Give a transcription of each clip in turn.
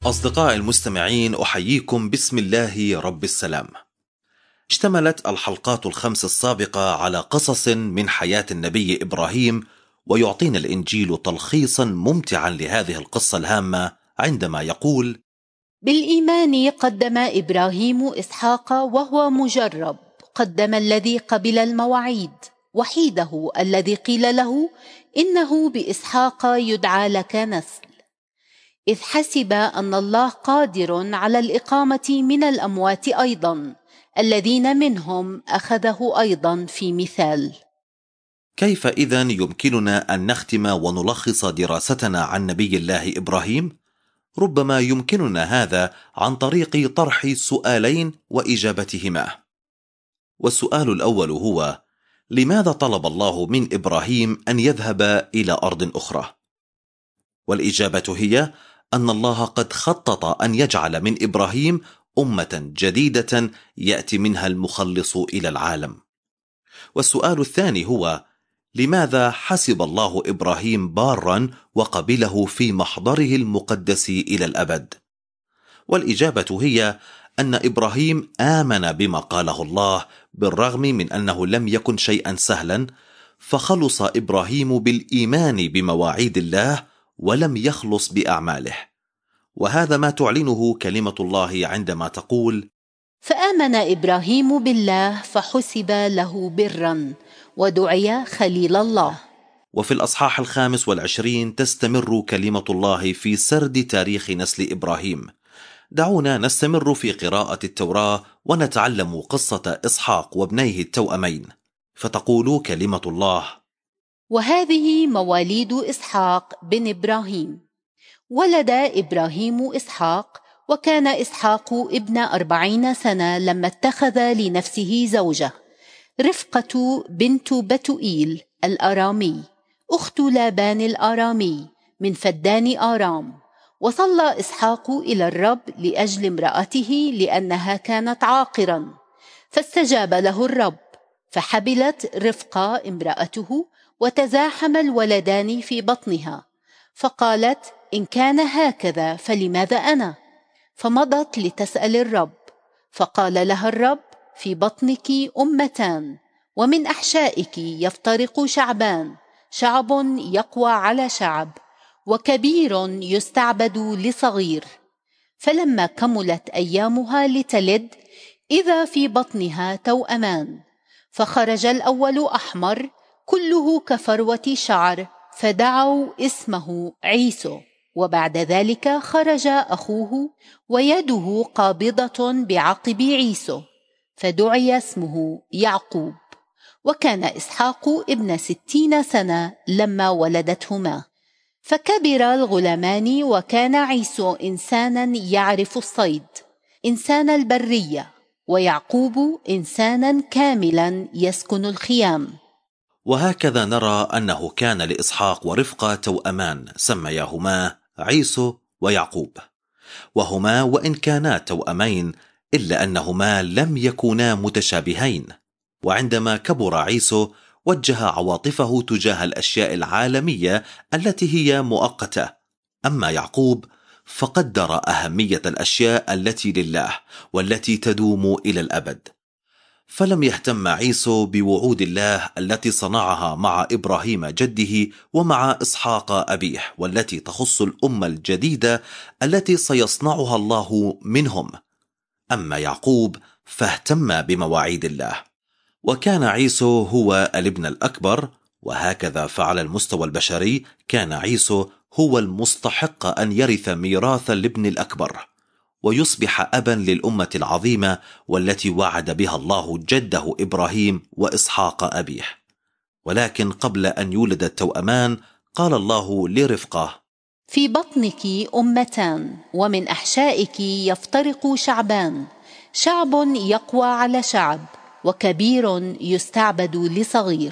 أصدقائي المستمعين، أحييكم بسم الله رب السلام. اشتملت الحلقات الخمس السابقة على قصص من حياة النبي إبراهيم، ويعطينا الإنجيل تلخيصا ممتعا لهذه القصة الهامة عندما يقول: بالإيمان قدم إبراهيم إسحاق وهو مجرب، قدم الذي قبل المواعيد وحيده الذي قيل له إنه بإسحاق يدعى لك نسل، إذ حسب أن الله قادر على الإقامة من الأموات أيضا، الذين منهم أخذه أيضا في مثال. كيف إذن يمكننا أن نختم ونلخص دراستنا عن نبي الله إبراهيم؟ ربما يمكننا هذا عن طريق طرح سؤالين وإجابتهما. والسؤال الأول هو: لماذا طلب الله من إبراهيم أن يذهب إلى أرض أخرى؟ والإجابة هي أن الله قد خطط أن يجعل من إبراهيم أمة جديدة يأتي منها المخلص إلى العالم. والسؤال الثاني هو: لماذا حسب الله إبراهيم بارا وقبله في محضره المقدس إلى الأبد؟ والإجابة هي أن إبراهيم آمن بما قاله الله بالرغم من أنه لم يكن شيئا سهلا، فخلص إبراهيم بالإيمان بمواعيد الله ولم يخلص بأعماله. وهذا ما تعلنه كلمة الله عندما تقول: فآمن إبراهيم بالله فحسب له برا ودعي خليل الله. وفي الأصحاح 25 تستمر كلمة الله في سرد تاريخ نسل إبراهيم. دعونا نستمر في قراءة التوراة ونتعلم قصة إسحاق وابنيه التوأمين. فتقول كلمة الله: وهذه مواليد إسحاق بن إبراهيم. ولد إبراهيم إسحاق، وكان إسحاق ابن 40 سنة لما اتخذ لنفسه زوجة، رفقة بنت بتوئيل الأرامي، أخت لابان الأرامي من فدان آرام. وصلى إسحاق إلى الرب لأجل امرأته لأنها كانت عاقرا، فاستجاب له الرب، فحبلت رفقة امرأته، وتزاحم الولدان في بطنها، فقالت: إن كان هكذا فلماذا أنا؟ فمضت لتسأل الرب، فقال لها الرب: في بطنك أمتان، ومن أحشائك يفترق شعبان، شعب يقوى على شعب، وكبير يستعبد لصغير. فلما كملت أيامها لتلد، إذا في بطنها توأمان، فخرج الأول أحمر كله كفروة شعر، فدعوا اسمه عيسو. وبعد ذلك خرج أخوه ويده قابضة بعقب عيسو، فدعي اسمه يعقوب. وكان إسحاق ابن 60 سنة لما ولدتهما. فكبر الغلامان، وكان عيسو إنسانا يعرف الصيد، إنسان البرية، ويعقوب إنسانا كاملا يسكن الخيام. وهكذا نرى أنه كان لإسحاق ورفقة توأمان سمياهما عيسو ويعقوب، وهما وإن كانا توأمين إلا أنهما لم يكونا متشابهين. وعندما كبر عيسو وجه عواطفه تجاه الأشياء العالمية التي هي مؤقتة، أما يعقوب فقدر أهمية الأشياء التي لله والتي تدوم إلى الأبد. فلم يهتم عيسو بوعود الله التي صنعها مع إبراهيم جده ومع إسحاق أبيه، والتي تخص الأمة الجديدة التي سيصنعها الله منهم. أما يعقوب فاهتم بمواعيد الله. وكان عيسو هو الابن الأكبر، وهكذا فعلى المستوى البشري كان عيسو هو المستحق أن يرث ميراث الابن الأكبر ويصبح أبا للأمة العظيمة والتي وعد بها الله جده إبراهيم وإسحاق أبيه. ولكن قبل أن يولد التوأمان قال الله لرفقة: في بطنك أمتان، ومن أحشائك يفترق شعبان، شعب يقوى على شعب، وكبير يستعبد لصغير.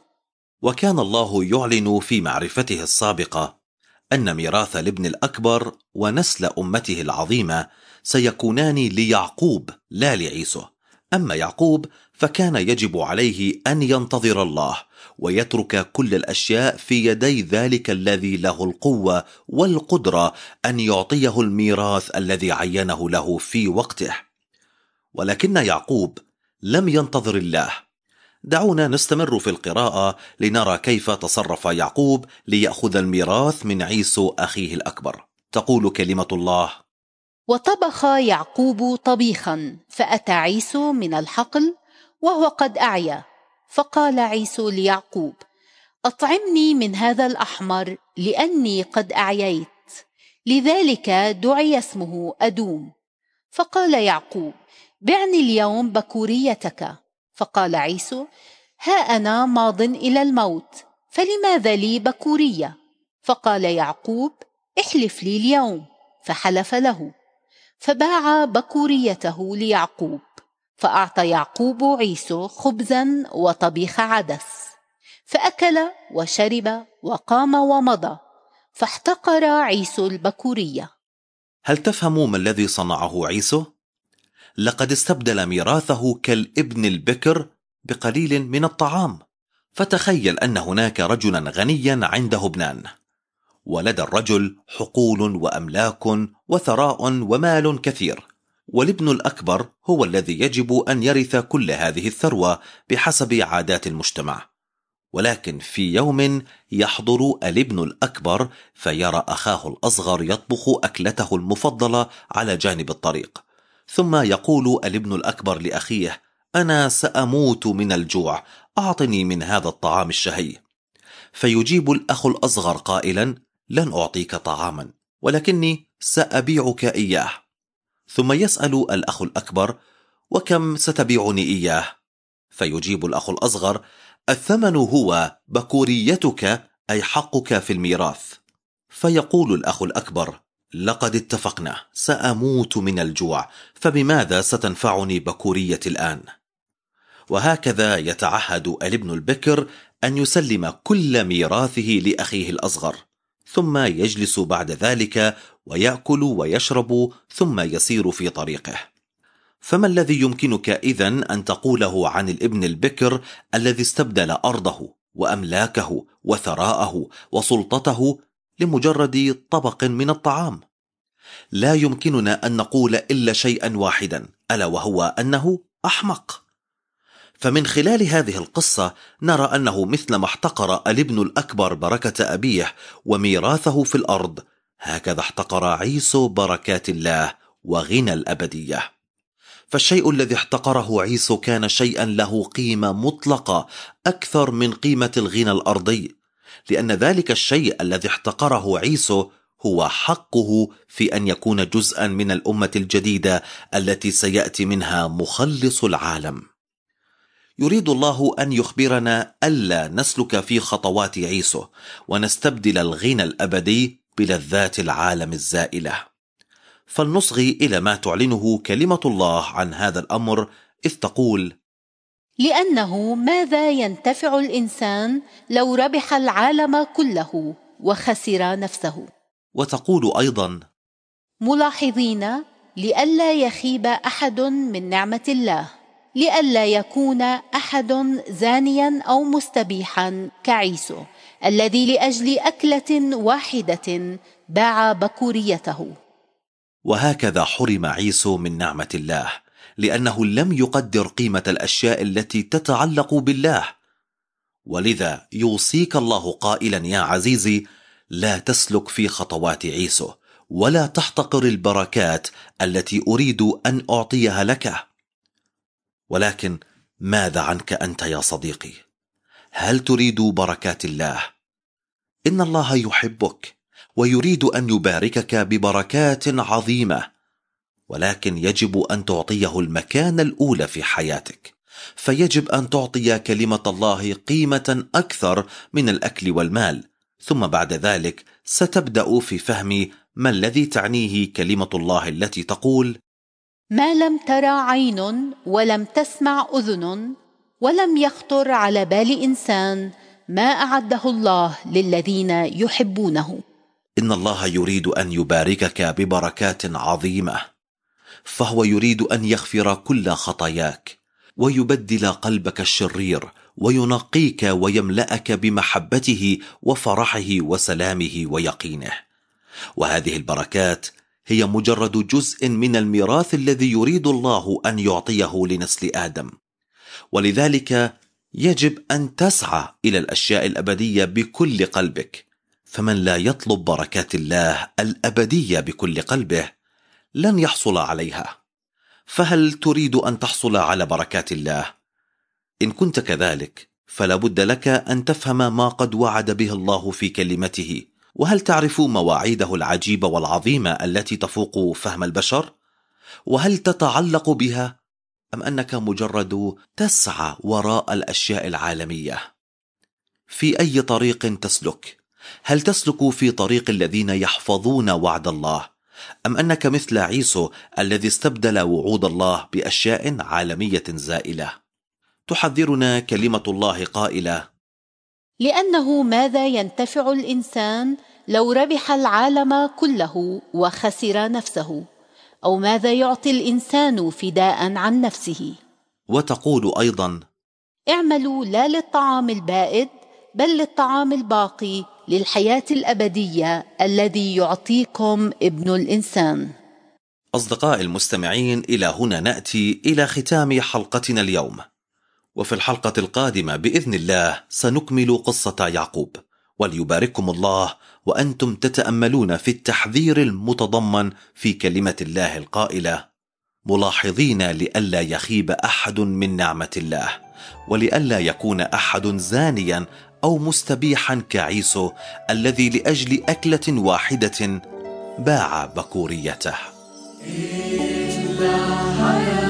وكان الله يعلن في معرفته السابقة أن ميراث الابن الأكبر ونسل أمته العظيمة سيكونان ليعقوب لا لعيسو. أما يعقوب فكان يجب عليه أن ينتظر الله ويترك كل الأشياء في يدي ذلك الذي له القوة والقدرة أن يعطيه الميراث الذي عينه له في وقته. ولكن يعقوب لم ينتظر الله. دعونا نستمر في القراءة لنرى كيف تصرف يعقوب ليأخذ الميراث من عيسو أخيه الأكبر. تقول كلمة الله: وطبخ يعقوب طبيخا، فأتى عيسو من الحقل وهو قد أعيا، فقال عيسو ليعقوب: أطعمني من هذا الأحمر لأني قد أعييت. لذلك دعي اسمه أدوم. فقال يعقوب: بعني اليوم بكوريتك. فقال عيسو: ها أنا ماض إلى الموت، فلماذا لي بكورية؟ فقال يعقوب: احلف لي اليوم. فحلف له، فباع بكوريته ليعقوب. فأعطى يعقوب عيسو خبزا وطبيخ عدس، فأكل وشرب وقام ومضى، فاحتقر عيسو البكورية. هل تفهم ما الذي صنعه عيسو؟ لقد استبدل ميراثه كالابن البكر بقليل من الطعام. فتخيل أن هناك رجلا غنيا عنده ابنان، ولدى الرجل حقول وأملاك وثراء ومال كثير، والابن الأكبر هو الذي يجب أن يرث كل هذه الثروة بحسب عادات المجتمع. ولكن في يوم يحضر الابن الأكبر فيرى أخاه الأصغر يطبخ أكلته المفضلة على جانب الطريق، ثم يقول الابن الأكبر لأخيه: أنا سأموت من الجوع، أعطني من هذا الطعام الشهي. فيجيب الأخ الأصغر قائلا: لن أعطيك طعاما، ولكني سأبيعك إياه. ثم يسأل الأخ الأكبر: وكم ستبيعني إياه؟ فيجيب الأخ الأصغر: الثمن هو بكوريتك، أي حقك في الميراث. فيقول الأخ الأكبر: لقد اتفقنا، سأموت من الجوع، فبماذا ستنفعني بكوريتي الآن؟ وهكذا يتعهد الابن البكر أن يسلم كل ميراثه لأخيه الأصغر، ثم يجلس بعد ذلك ويأكل ويشرب، ثم يسير في طريقه. فما الذي يمكنك إذن أن تقوله عن الابن البكر الذي استبدل أرضه وأملاكه وثراءه وسلطته لمجرد طبق من الطعام؟ لا يمكننا أن نقول إلا شيئا واحدا، ألا وهو أنه أحمق. فمن خلال هذه القصة نرى أنه مثلما احتقر الابن الأكبر بركة أبيه وميراثه في الأرض، هكذا احتقر عيسو بركات الله وغنى الأبدية. فالشيء الذي احتقره عيسو كان شيئا له قيمة مطلقة أكثر من قيمة الغنى الأرضي، لأن ذلك الشيء الذي احتقره عيسو هو حقه في أن يكون جزءا من الأمة الجديدة التي سيأتي منها مخلص العالم. يريد الله أن يخبرنا ألا نسلك في خطوات عيسو ونستبدل الغنى الأبدي بلذات العالم الزائلة. فلنصغي إلى ما تعلنه كلمة الله عن هذا الأمر، إذ تقول: لأنه ماذا ينتفع الإنسان لو ربح العالم كله وخسر نفسه؟ وتقول أيضا: ملاحظين لئلا يخيب أحد من نعمة الله، لئلا يكون أحد زانيا أو مستبيحا كعيسو الذي لأجل أكلة واحدة باع بكوريته. وهكذا حرم عيسو من نعمة الله، لأنه لم يقدر قيمة الأشياء التي تتعلق بالله. ولذا يوصيك الله قائلا: يا عزيزي، لا تسلك في خطوات عيسو، ولا تحتقر البركات التي أريد أن أعطيها لك. ولكن ماذا عنك أنت يا صديقي؟ هل تريد بركات الله؟ إن الله يحبك ويريد أن يباركك ببركات عظيمة، ولكن يجب أن تعطيه المكانة الأولى في حياتك. فيجب أن تعطي كلمة الله قيمة أكثر من الأكل والمال، ثم بعد ذلك ستبدأ في فهم ما الذي تعنيه كلمة الله التي تقول: ما لم ترى عين ولم تسمع أذن ولم يخطر على بال إنسان ما أعده الله للذين يحبونه. إن الله يريد أن يباركك ببركات عظيمة، فهو يريد أن يغفر كل خطاياك، ويبدل قلبك الشرير وينقيك ويملأك بمحبته وفرحه وسلامه ويقينه. وهذه البركات هي مجرد جزء من الميراث الذي يريد الله أن يعطيه لنسل آدم، ولذلك يجب أن تسعى إلى الأشياء الأبدية بكل قلبك. فمن لا يطلب بركات الله الأبدية بكل قلبه لن يحصل عليها. فهل تريد أن تحصل على بركات الله؟ إن كنت كذلك فلا بد لك أن تفهم ما قد وعد به الله في كلمته. وهل تعرف مواعيده العجيبة والعظيمة التي تفوق فهم البشر؟ وهل تتعلق بها أم أنك مجرد تسعى وراء الأشياء العالمية؟ في أي طريق تسلك؟ هل تسلك في طريق الذين يحفظون وعد الله، أم أنك مثل عيسو الذي استبدل وعود الله بأشياء عالمية زائلة؟ تحذرنا كلمة الله قائلة: لأنه ماذا ينتفع الإنسان لو ربح العالم كله وخسر نفسه؟ أو ماذا يعطي الإنسان فداء عن نفسه؟ وتقول أيضا: اعملوا لا للطعام البائد بل للطعام الباقي للحياة الأبدية الذي يعطيكم ابن الإنسان. أصدقاء المستمعين، إلى هنا نأتي إلى ختام حلقتنا اليوم، وفي الحلقة القادمة بإذن الله سنكمل قصة يعقوب. وليبارككم الله وأنتم تتأملون في التحذير المتضمن في كلمة الله القائلة: ملاحظين لئلا يخيب أحد من نعمة الله، ولئلا يكون أحد زانيا أو مستبيحا كعيسو الذي لأجل أكلة واحدة باع بكوريته.